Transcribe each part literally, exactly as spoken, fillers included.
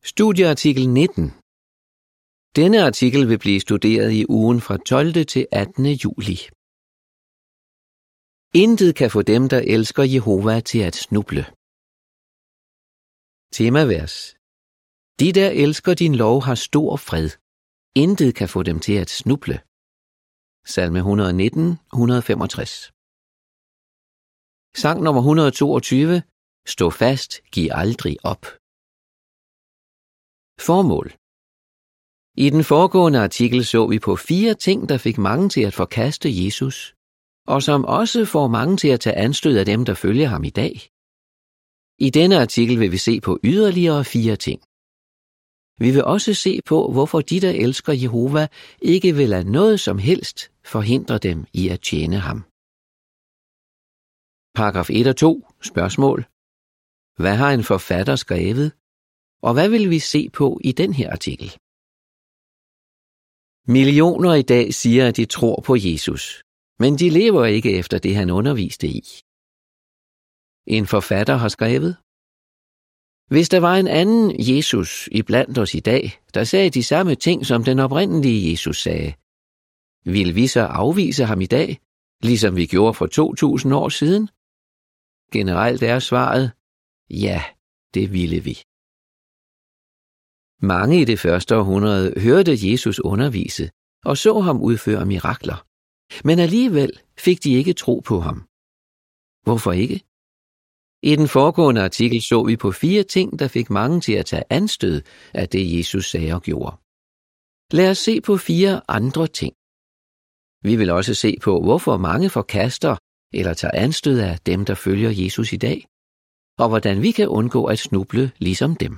Studieartikel nitten. Denne artikel vil blive studeret i ugen fra tolvte til attende juli. Intet kan få dem, der elsker Jehova, til at snuble. Temavers. De, der elsker din lov, har stor fred. Intet kan få dem til at snuble. Salme et hundrede nitten, et hundrede femogtres. Sang nummer et hundrede toogtyve. Stå fast, giv aldrig op. Formål. I den foregående artikel så vi på fire ting, der fik mange til at forkaste Jesus, og som også får mange til at tage anstød af dem, der følger ham i dag. I denne artikel vil vi se på yderligere fire ting. Vi vil også se på, hvorfor de, der elsker Jehova, ikke vil lade noget som helst forhindre dem i at tjene ham. Paragraf et og to. Spørgsmål. Hvad har en forfatter skrevet? Og hvad vil vi se på i den her artikel? Millioner i dag siger, at de tror på Jesus, men de lever ikke efter det, han underviste i. En forfatter har skrevet: Hvis der var en anden Jesus iblandt os i dag, der sagde de samme ting, som den oprindelige Jesus sagde, ville vi så afvise ham i dag, ligesom vi gjorde for to tusind år siden? Generelt er svaret: ja, det ville vi. Mange i det første århundrede hørte Jesus undervise og så ham udføre mirakler, men alligevel fik de ikke tro på ham. Hvorfor ikke? I den foregående artikel så vi på fire ting, der fik mange til at tage anstød af det, Jesus sagde og gjorde. Lad os se på fire andre ting. Vi vil også se på, hvorfor mange forkaster eller tager anstød af dem, der følger Jesus i dag, og hvordan vi kan undgå at snuble ligesom dem.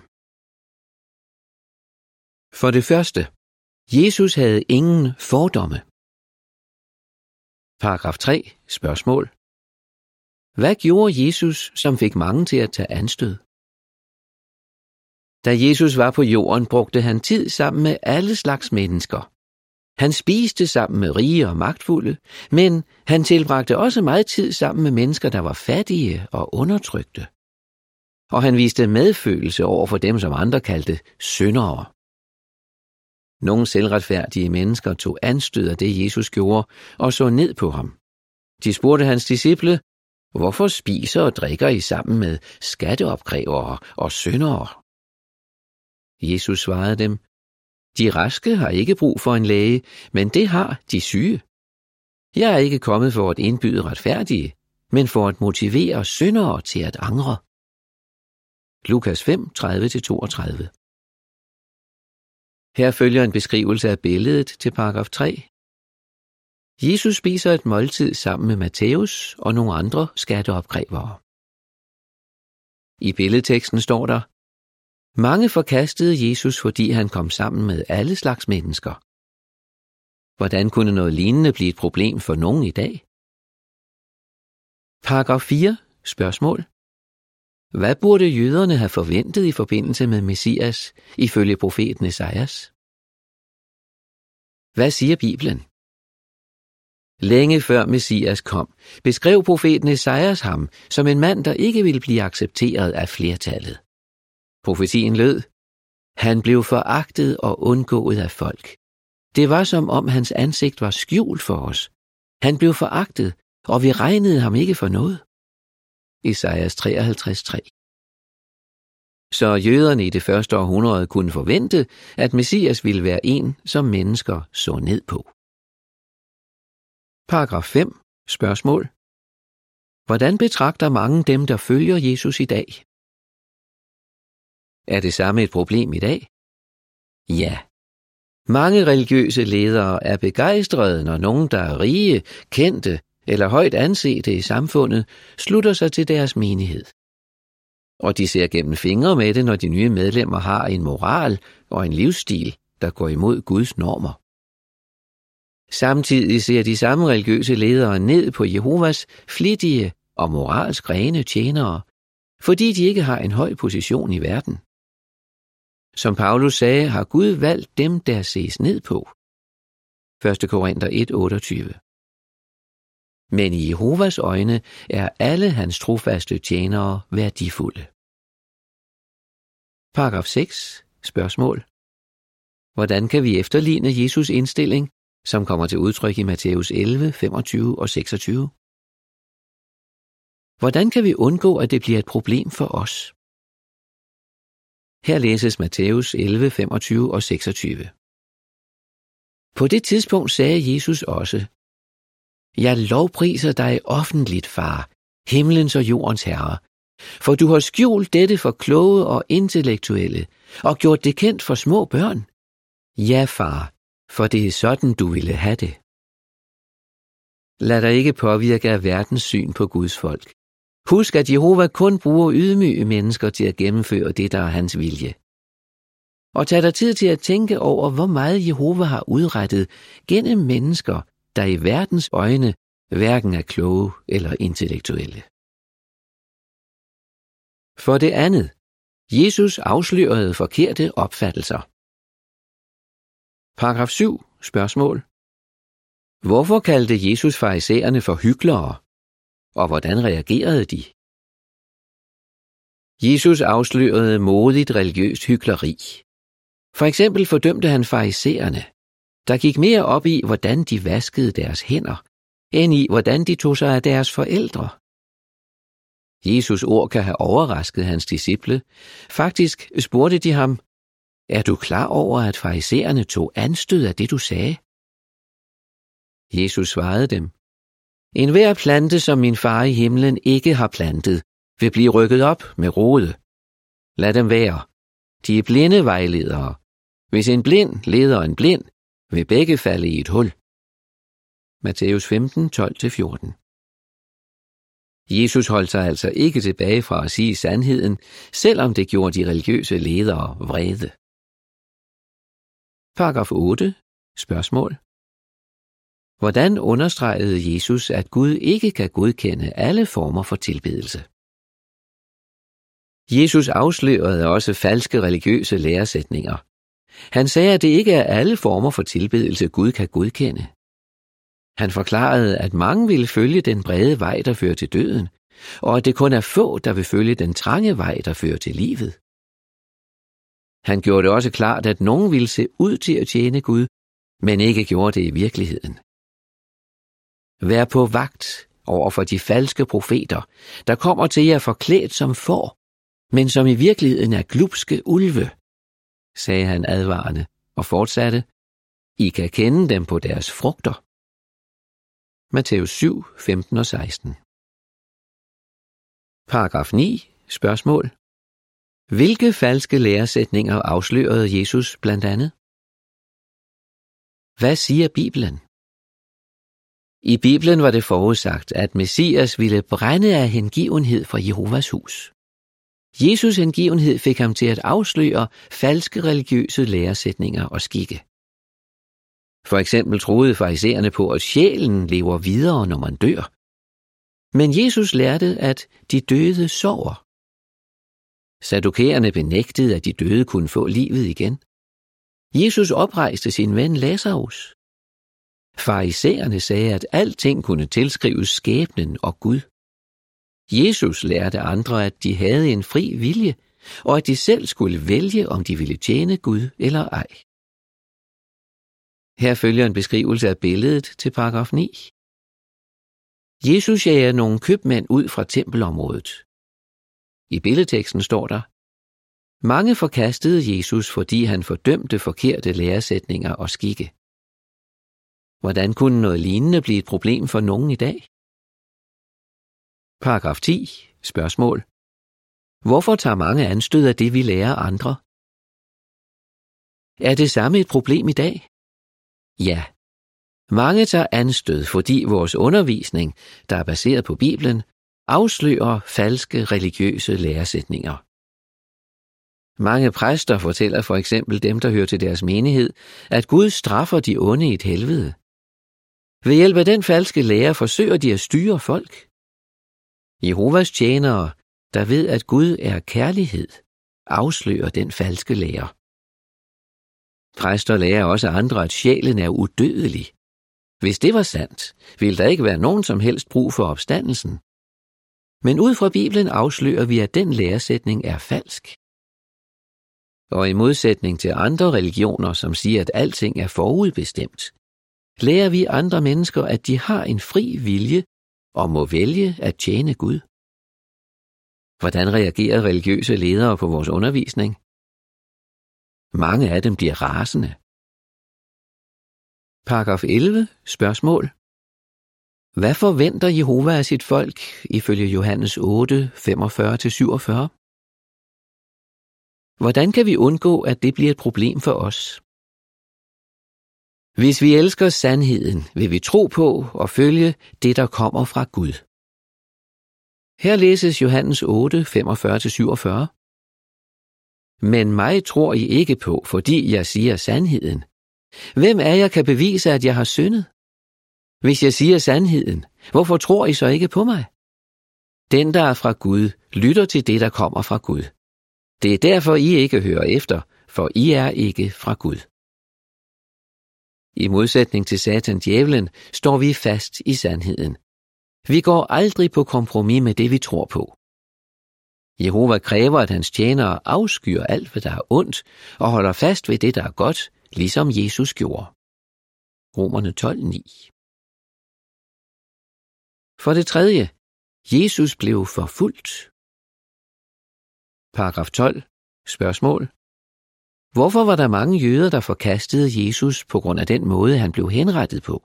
For det første, Jesus havde ingen fordomme. Paragraf tre. Spørgsmål. Hvad gjorde Jesus, som fik mange til at tage anstød? Da Jesus var på jorden, brugte han tid sammen med alle slags mennesker. Han spiste sammen med rige og magtfulde, men han tilbragte også meget tid sammen med mennesker, der var fattige og undertrykte. Og han viste medfølelse over for dem, som andre kaldte syndere. Nogle selvretfærdige mennesker tog anstød af det, Jesus gjorde, og så ned på ham. De spurgte hans disciple: Hvorfor spiser og drikker I sammen med skatteopkrævere og syndere? Jesus svarede dem: De raske har ikke brug for en læge, men det har de syge. Jeg er ikke kommet for at indbyde retfærdige, men for at motivere syndere til at angre. Lukas fem, tredive til toogtredive. Her følger en beskrivelse af billedet til paragraf tre. Jesus spiser et måltid sammen med Matthæus og nogle andre skatteopkrævere. I billedteksten står der: Mange forkastede Jesus, fordi han kom sammen med alle slags mennesker. Hvordan kunne noget lignende blive et problem for nogen i dag? Paragraf fire. Spørgsmål. Hvad burde jøderne have forventet i forbindelse med Messias, ifølge profeten Esajas? Hvad siger Bibelen? Længe før Messias kom, beskrev profeten Esajas ham som en mand, der ikke ville blive accepteret af flertallet. Profetien lød: Han blev foragtet og undgået af folk. Det var som om hans ansigt var skjult for os. Han blev foragtet, og vi regnede ham ikke for noget. Esajas treoghalvtreds tre. Så jøderne i det første århundrede kunne forvente, at Messias ville være en, som mennesker så ned på. Paragraf fem. Spørgsmål. Hvordan betragter mange dem, der følger Jesus i dag? Er det samme et problem i dag? Ja. Mange religiøse ledere er begejstrede, når nogen, der er rige, kendte eller højt ansete i samfundet, slutter sig til deres menighed. Og de ser gennem fingre med det, når de nye medlemmer har en moral og en livsstil, der går imod Guds normer. Samtidig ser de samme religiøse ledere ned på Jehovas flittige og moralsk rene tjenere, fordi de ikke har en høj position i verden. Som Paulus sagde, har Gud valgt dem, der ses ned på. første Korinther et, otteogtyve. Men i Jehovas øjne er alle hans trofaste tjenere værdifulde. Paragraf seks. Spørgsmål. Hvordan kan vi efterligne Jesus' indstilling, som kommer til udtryk i Matthæus elleve, femogtyve og seksogtyve? Hvordan kan vi undgå, at det bliver et problem for os? Her læses Matthæus elleve, femogtyve og seksogtyve. På det tidspunkt sagde Jesus også: Jeg lovpriser dig offentligt, far, himlens og jordens herre, for du har skjult dette for kloge og intellektuelle og gjort det kendt for små børn. Ja, far, for det er sådan, du ville have det. Lad dig ikke påvirke af verdens syn på Guds folk. Husk, at Jehova kun bruger ydmyge mennesker til at gennemføre det, der er hans vilje. Og tag dig tid til at tænke over, hvor meget Jehova har udrettet gennem mennesker, der i verdens øjne hverken er kloge eller intellektuelle. For det andet, Jesus afslørede forkerte opfattelser. Paragraf syv. Spørgsmål. Hvorfor kaldte Jesus farisæerne for hyklere, og hvordan reagerede de? Jesus afslørede modigt religiøst hykleri. For eksempel fordømte han farisæerne, der gik mere op i, hvordan de vaskede deres hænder, end i, hvordan de tog sig af deres forældre. Jesus' ord kan have overrasket hans disciple. Faktisk spurgte de ham: Er du klar over, at farisæerne tog anstød af det, du sagde? Jesus svarede dem: Enhver plante, som min far i himlen ikke har plantet, vil blive rykket op med rode. Lad dem være. De er blinde vejledere. Hvis en blind leder en blind, vil begge falde i et hul. Matthæus femten, tolv til fjorten. Jesus holdt sig altså ikke tilbage fra at sige sandheden, selvom det gjorde de religiøse ledere vrede. Paragraf otte. Spørgsmål. Hvordan understregede Jesus, at Gud ikke kan godkende alle former for tilbedelse? Jesus afslørede også falske religiøse læresætninger. Han sagde, at det ikke er alle former for tilbedelse, Gud kan godkende. Han forklarede, at mange ville følge den brede vej, der fører til døden, og at det kun er få, der vil følge den trange vej, der fører til livet. Han gjorde det også klart, at nogen ville se ud til at tjene Gud, men ikke gjorde det i virkeligheden. Vær på vagt over for de falske profeter, der kommer til jer forklædt som får, men som i virkeligheden er glubske ulve, sagde han advarende og fortsatte: I kan kende dem på deres frugter. Matthæus syv, femten og seksten. Paragraf ni. Spørgsmål. Hvilke falske læresætninger afslørede Jesus blandt andet? Hvad siger Bibelen? I Bibelen var det forudsagt, at Messias ville brænde af hengivenhed for Jehovas hus. Jesus' hengivenhed fik ham til at afsløre falske religiøse læresætninger og skikke. For eksempel troede farisæerne på, at sjælen lever videre, når man dør. Men Jesus lærte, at de døde sover. Saddukæerne benægtede, at de døde kunne få livet igen. Jesus oprejste sin ven Lazarus. Farisæerne sagde, at alting kunne tilskrives skæbnen og Gud. Jesus lærte andre, at de havde en fri vilje, og at de selv skulle vælge, om de ville tjene Gud eller ej. Her følger en beskrivelse af billedet til paragraf ni. Jesus jager nogle købmænd ud fra tempelområdet. I billedteksten står der: Mange forkastede Jesus, fordi han fordømte forkerte læresætninger og skikke. Hvordan kunne noget lignende blive et problem for nogen i dag? Paragraf ti. Spørgsmål. Hvorfor tager mange anstød af det, vi lærer andre? Er det samme et problem i dag? Ja. Mange tager anstød, fordi vores undervisning, der er baseret på Bibelen, afslører falske religiøse læresætninger. Mange præster fortæller for eksempel dem, der hører til deres menighed, at Gud straffer de onde i et helvede. Ved hjælp af den falske lære forsøger de at styre folk. Jehovas tjenere, der ved, at Gud er kærlighed, afslører den falske lære. Præster lærer også andre, at sjælen er udødelig. Hvis det var sandt, ville der ikke være nogen som helst brug for opstandelsen. Men ud fra Bibelen afslører vi, at den læresætning er falsk. Og i modsætning til andre religioner, som siger, at alting er forudbestemt, lærer vi andre mennesker, at de har en fri vilje og må vælge at tjene Gud. Hvordan reagerer religiøse ledere på vores undervisning? Mange af dem bliver rasende. Paragraf elleve. Spørgsmål. Hvad forventer Jehova af sit folk ifølge Johannes otte, femogfyrre til syvogfyrre? Hvordan kan vi undgå, at det bliver et problem for os? Hvis vi elsker sandheden, vil vi tro på og følge det, der kommer fra Gud. Her læses Johannes otte, femogfyrre til syvogfyrre. Men mig tror I ikke på, fordi jeg siger sandheden. Hvem af jer kan bevise, at jeg har syndet? Hvis jeg siger sandheden, hvorfor tror I så ikke på mig? Den, der er fra Gud, lytter til det, der kommer fra Gud. Det er derfor, I ikke hører efter, for I er ikke fra Gud. I modsætning til Satan djævlen står vi fast i sandheden. Vi går aldrig på kompromis med det, vi tror på. Jehova kræver, at hans tjenere afskyr alt, hvad der er ondt, og holder fast ved det, der er godt, ligesom Jesus gjorde. Romerne tolv, ni. For det tredje, Jesus blev forfulgt. Paragraf tolv. Spørgsmål. Hvorfor var der mange jøder, der forkastede Jesus på grund af den måde, han blev henrettet på?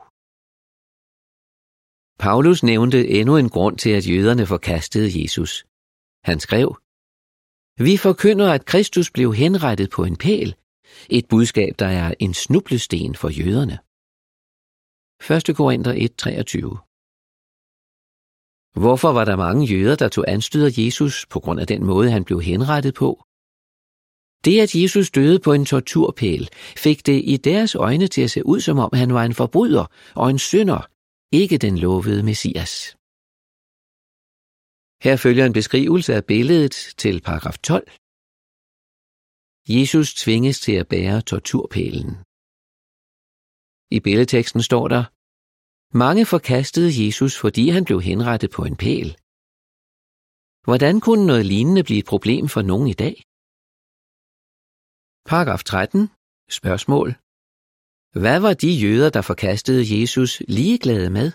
Paulus nævnte endnu en grund til, at jøderne forkastede Jesus. Han skrev, vi forkynder, at Kristus blev henrettet på en pæl, et budskab, der er en snublesten for jøderne. første Korinther et, treogtyve. Hvorfor var der mange jøder, der tog anstød af Jesus på grund af den måde, han blev henrettet på? Det, at Jesus døde på en torturpæl, fik det i deres øjne til at se ud, som om han var en forbryder og en synder, ikke den lovede Messias. Her følger en beskrivelse af billedet til paragraf tolv. Jesus tvinges til at bære torturpælen. I billedteksten står der, mange forkastede Jesus, fordi han blev henrettet på en pæl. Hvordan kunne noget lignende blive et problem for nogen i dag? Paragraf tretten. Spørgsmål. Hvad var de jøder, der forkastede Jesus, ligeglade med?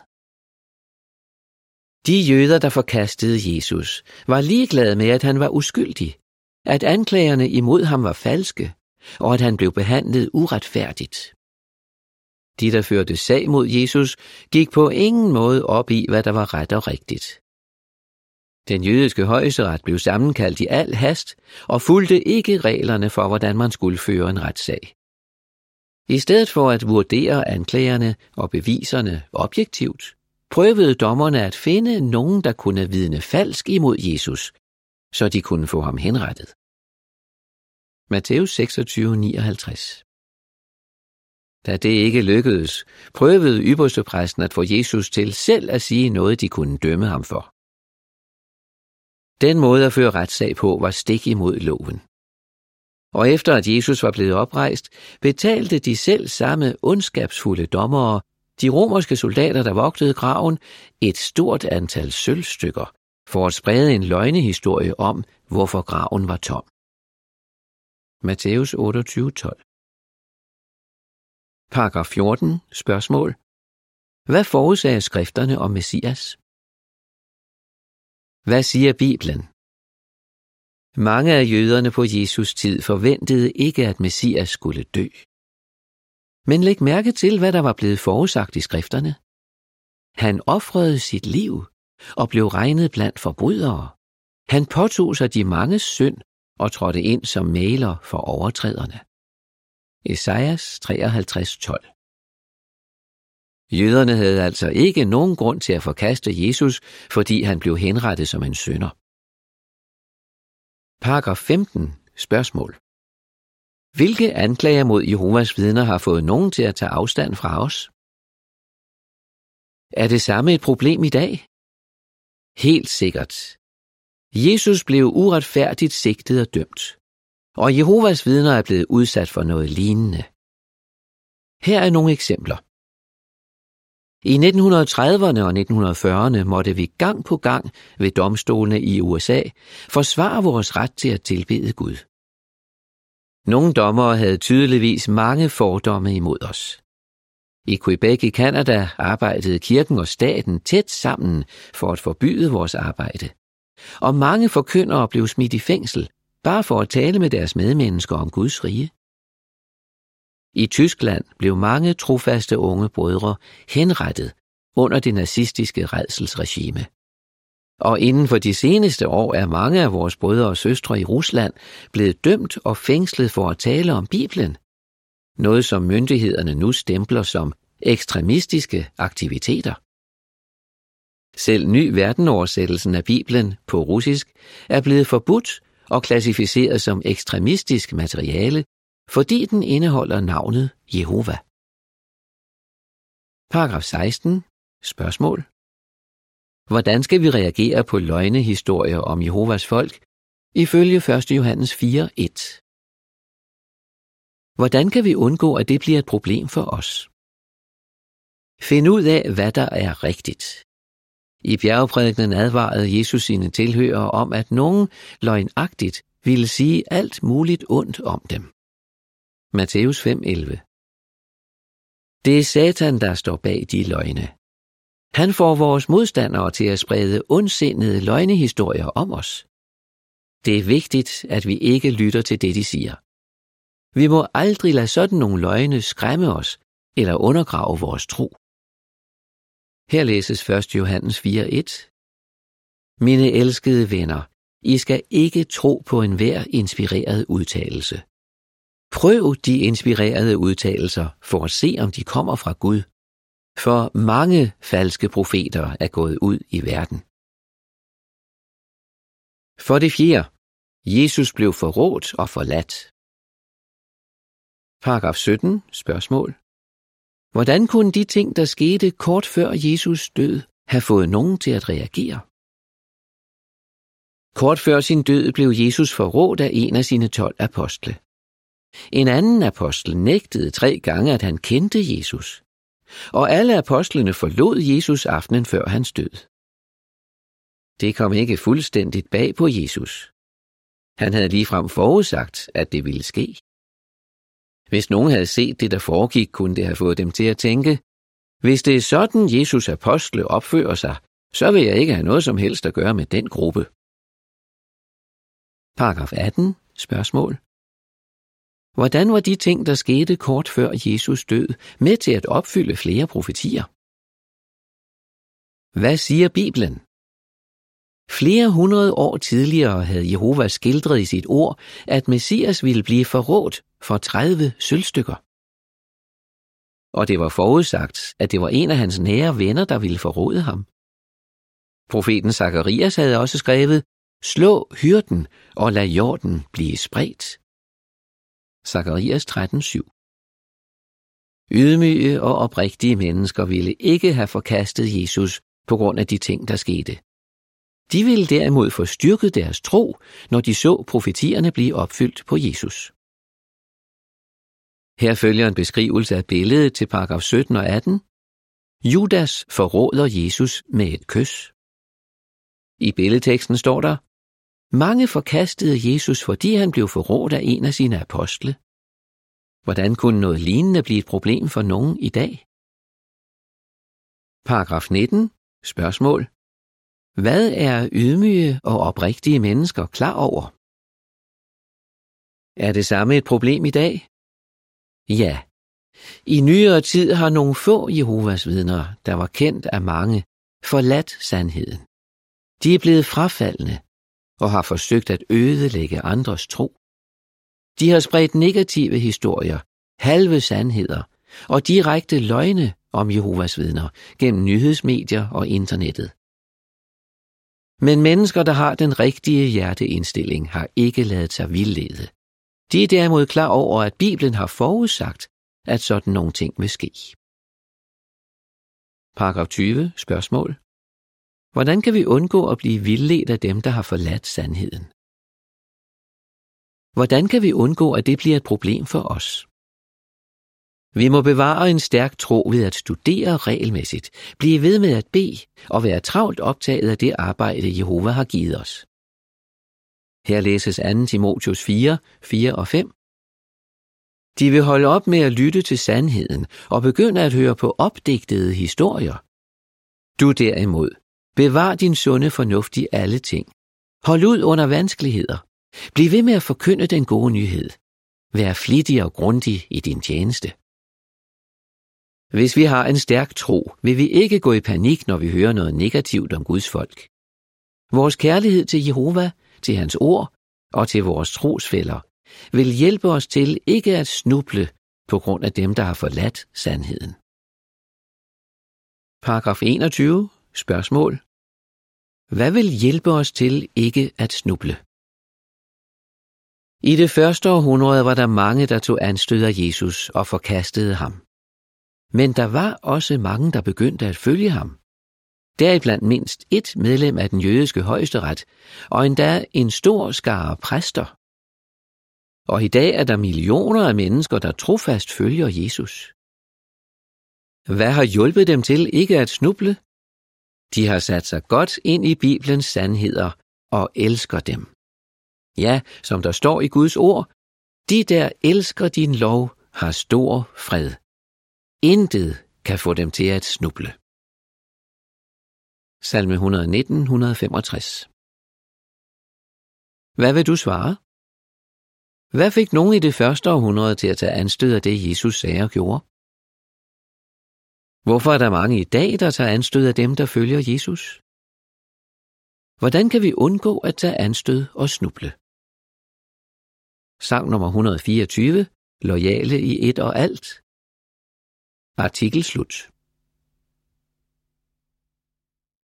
De jøder, der forkastede Jesus, var ligeglade med, at han var uskyldig, at anklagerne imod ham var falske, og at han blev behandlet uretfærdigt. De, der førte sag mod Jesus, gik på ingen måde op i, hvad der var ret og rigtigt. Den jødiske højesteret blev sammenkaldt i al hast og fulgte ikke reglerne for, hvordan man skulle føre en retssag. I stedet for at vurdere anklagerne og beviserne objektivt, prøvede dommerne at finde nogen, der kunne vidne falsk imod Jesus, så de kunne få ham henrettet. Matthæus seksogtyve, nioghalvtreds. Da det ikke lykkedes, prøvede ypperstepræsten at få Jesus til selv at sige noget, de kunne dømme ham for. Den måde at føre retssag på var stik imod loven. Og efter at Jesus var blevet oprejst, betalte de selv samme ondskabsfulde dommere, de romerske soldater, der vogtede graven, et stort antal sølvstykker, for at sprede en løgnehistorie om, hvorfor graven var tom. Matthæus otteogtyve, tolv. Paragraf fjorten. Spørgsmål. Hvad forudsagde skrifterne om Messias? Hvad siger Bibelen? Mange af jøderne på Jesus tid forventede ikke, at Messias skulle dø. Men læg mærke til, hvad der var blevet forudsagt i skrifterne. Han ofrede sit liv og blev regnet blandt forbrydere. Han påtog sig de manges synd og trådte ind som mægler for overtræderne. Esajas treoghalvtreds, tolv. Jøderne havde altså ikke nogen grund til at forkaste Jesus, fordi han blev henrettet som en synder. Paragraf femten. Spørgsmål. Hvilke anklager mod Jehovas vidner har fået nogen til at tage afstand fra os? Er det samme et problem i dag? Helt sikkert. Jesus blev uretfærdigt sigtet og dømt, og Jehovas vidner er blevet udsat for noget lignende. Her er nogle eksempler. I nitten trediverne og nitten fyrrerne måtte vi gang på gang ved domstolene i U S A forsvare vores ret til at tilbede Gud. Nogle dommere havde tydeligvis mange fordomme imod os. I Quebec i Canada arbejdede kirken og staten tæt sammen for at forbyde vores arbejde. Og mange forkyndere blev smidt i fængsel, bare for at tale med deres medmennesker om Guds rige. I Tyskland blev mange trofaste unge brødre henrettet under det nazistiske rædselsregime. Og inden for de seneste år er mange af vores brødre og søstre i Rusland blevet dømt og fængslet for at tale om Bibelen. Noget som myndighederne nu stempler som ekstremistiske aktiviteter. Selv ny verdenoversættelsen af Bibelen på russisk er blevet forbudt og klassificeret som ekstremistisk materiale, fordi den indeholder navnet Jehova. Paragraf seksten. Spørgsmål. Hvordan skal vi reagere på løgnehistorier om Jehovas folk ifølge første Johannes fire et? Hvordan kan vi undgå, at det bliver et problem for os? Find ud af, hvad der er rigtigt. I bjergprædikenen advarede Jesus sine tilhørere om, at nogen løgnagtigt ville sige alt muligt ondt om dem. Matthæus fem elleve. Det er Satan, der står bag de løgne. Han får vores modstandere til at sprede ondsindede løgnehistorier om os. Det er vigtigt, at vi ikke lytter til det, de siger. Vi må aldrig lade sådan nogle løgne skræmme os eller undergrave vores tro. Her læses første Johannes fire et. Mine elskede venner, I skal ikke tro på enhver inspireret udtalelse. Prøv de inspirerede udtalelser for at se, om de kommer fra Gud. For mange falske profeter er gået ud i verden. For det fjerde. Jesus blev forrådt og forladt. Paragraf sytten. Spørgsmål. Hvordan kunne de ting, der skete kort før Jesus død, have fået nogen til at reagere? Kort før sin død blev Jesus forrådt af en af sine tolv apostle. En anden apostel nægtede tre gange, at han kendte Jesus. Og alle apostlene forlod Jesus aftenen før hans død. Det kom ikke fuldstændigt bag på Jesus. Han havde ligefrem forudsagt, at det ville ske. Hvis nogen havde set det, der foregik, kunne det have fået dem til at tænke, hvis det er sådan, Jesus apostle opfører sig, så vil jeg ikke have noget som helst at gøre med den gruppe. Paragraf atten. Spørgsmål. Hvordan var de ting, der skete kort før Jesus død, med til at opfylde flere profetier? Hvad siger Bibelen? Flere hundrede år tidligere havde Jehova skildret i sit ord, at Messias ville blive forrådt for tredive sølvstykker. Og det var forudsagt, at det var en af hans nære venner, der ville forråde ham. Profeten Zakarias havde også skrevet, slå hyrden og lad jorden blive spredt. Zakarias tretten syv. Ydmyge og oprigtige mennesker ville ikke have forkastet Jesus på grund af de ting, der skete. De ville derimod få styrket deres tro, når de så profetierne blive opfyldt på Jesus. Her følger en beskrivelse af billedet til paragraf sytten og atten. Judas forråder Jesus med et kys. I billedteksten står der, mange forkastede Jesus, fordi han blev forrådt af en af sine apostle. Hvordan kunne noget lignende blive et problem for nogen i dag? Paragraf nitten. Spørgsmål. Hvad er ydmyge og oprigtige mennesker klar over? Er det samme et problem i dag? Ja. I nyere tid har nogle få Jehovas vidner, der var kendt af mange, forladt sandheden. De er blevet frafaldne og har forsøgt at ødelægge andres tro. De har spredt negative historier, halve sandheder og direkte løgne om Jehovas vidner gennem nyhedsmedier og internettet. Men mennesker, der har den rigtige hjerteindstilling, har ikke ladet sig vildlede. De er derimod klar over, at Bibelen har forudsagt, at sådan nogle ting vil ske. Paragraf tyve. Spørgsmål. Hvordan kan vi undgå at blive vildledt af dem, der har forladt sandheden? Hvordan kan vi undgå, at det bliver et problem for os? Vi må bevare en stærk tro ved at studere regelmæssigt, blive ved med at bede og være travlt optaget af det arbejde, Jehova har givet os. Her læses anden Timotheus fire, fire og fem. De vil holde op med at lytte til sandheden og begynde at høre på opdigtede historier. Du derimod, bevar din sunde fornuft i alle ting. Hold ud under vanskeligheder. Bliv ved med at forkynde den gode nyhed. Vær flittig og grundig i din tjeneste. Hvis vi har en stærk tro, vil vi ikke gå i panik, når vi hører noget negativt om Guds folk. Vores kærlighed til Jehova, til hans ord og til vores trosfæller vil hjælpe os til ikke at snuble på grund af dem, der har forladt sandheden. Paragraf enogtyve. Spørgsmål. Hvad vil hjælpe os til ikke at snuble? I det første århundrede var der mange, der tog anstød af Jesus og forkastede ham. Men der var også mange, der begyndte at følge ham. Deriblandt mindst et medlem af den jødiske højesteret, og endda en stor skare præster. Og i dag er der millioner af mennesker, der trofast følger Jesus. Hvad har hjulpet dem til ikke at snuble? De har sat sig godt ind i Bibelens sandheder og elsker dem. Ja, som der står i Guds ord, de der elsker din lov har stor fred. Intet kan få dem til at snuble. Salme et hundrede nitten, et hundrede femogtres. Hvad vil du svare? Hvad fik nogen i det første århundrede til at tage anstød af det, Jesus sagde og gjorde? Hvorfor er der mange i dag, der tager anstød af dem, der følger Jesus? Hvordan kan vi undgå at tage anstød og snuble? Sang nummer et hundrede fireogtyve. Loyale i et og alt. Artikel slut.